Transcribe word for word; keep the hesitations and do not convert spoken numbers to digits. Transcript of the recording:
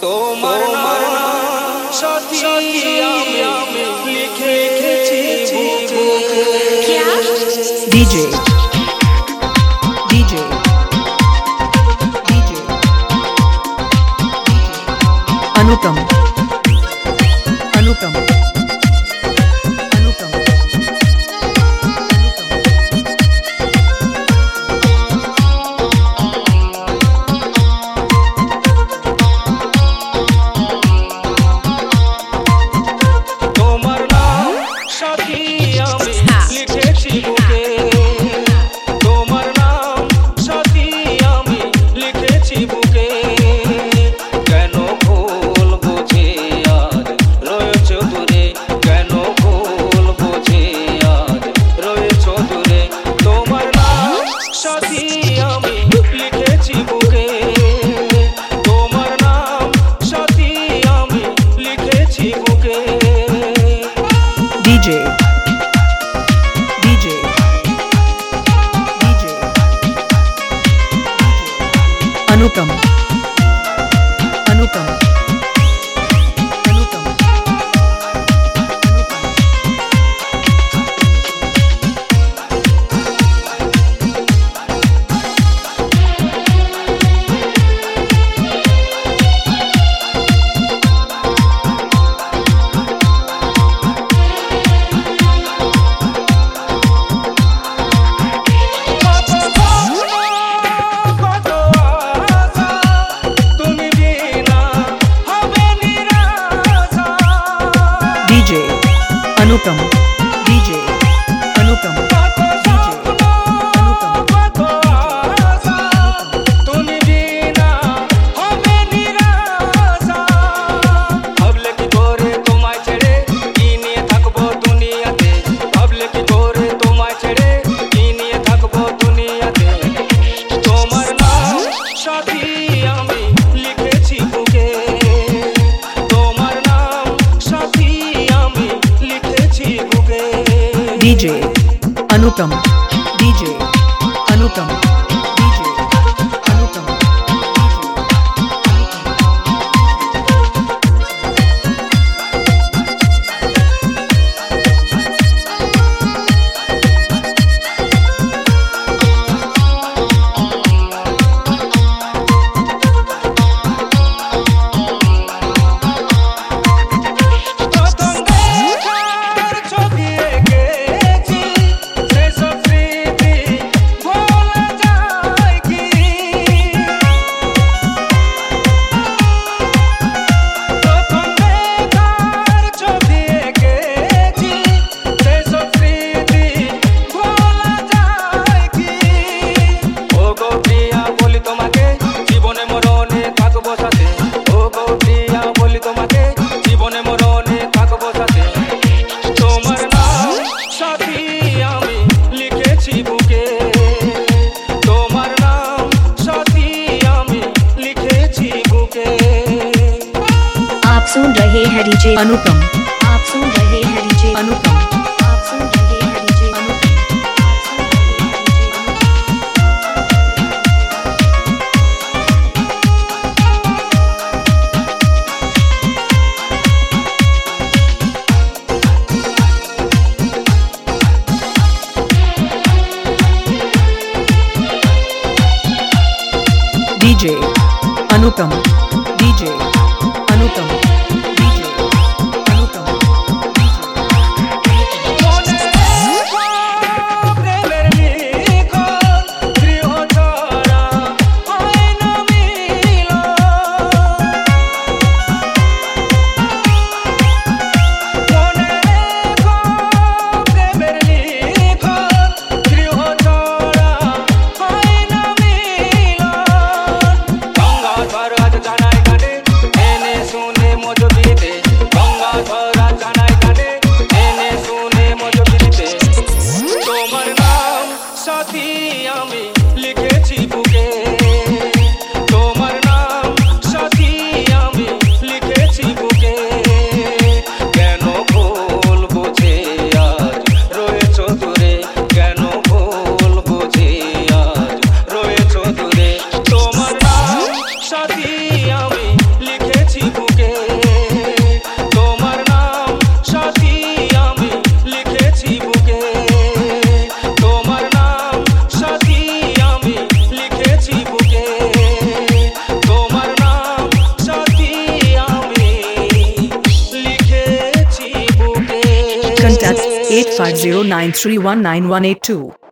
তোমার নাম সাথী আমি লিখেছি বুকে। DJ DJ DJ Anupam Anupam Anupam তোমার নাম সাথী আমি লিখেছি বুকে। তোমার নাম সাথী আমি লিখেছি বুকে। কেন ভুল বুঝে আজ রয়েছ দূরে, কেন ভুল বুঝে আজ রয়েছ দূরে। তোমার নাম সাথী আমি লিখেছি বুকে। তোমার নাম সাথী আমি লিখেছি বুকে। DJ DJ DJ Anupam Anupam Anupam DJ Anupam DJ Anupam DJ Anupam DJ Anupam DJ Anupam सुन रहे हैं डीजे अनुपम आप सुन रहे हैं डीजे अनुपम आप सुन रहे हैं DJ DJ Anupam DJ Anupam DJ Anupam eight five zero nine three one nine one eight two.